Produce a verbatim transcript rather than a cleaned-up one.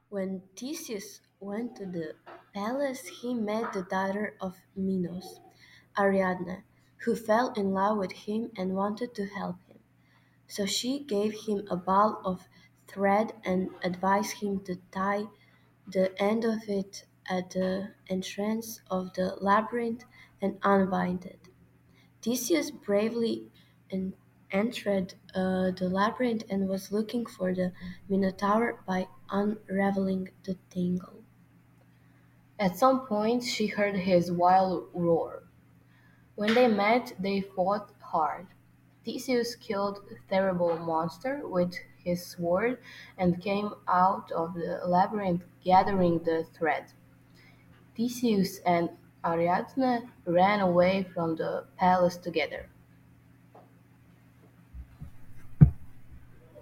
When Theseus went to the palace, he met the daughter of Minos, Ariadne, who fell in love with him and wanted to help him. So she gave him a ball of thread and advised him to tie the end of it at the entrance of the labyrinth and unbind it. Theseus bravely en- entered uh, the labyrinth and was looking for the Minotaur by unraveling the tangle. At some point, she heard his wild roar. When they met, they fought hard. Theseus killed the terrible monster with his sword and came out of the labyrinth gathering the thread. Theseus and Ariadne ran away from the palace together.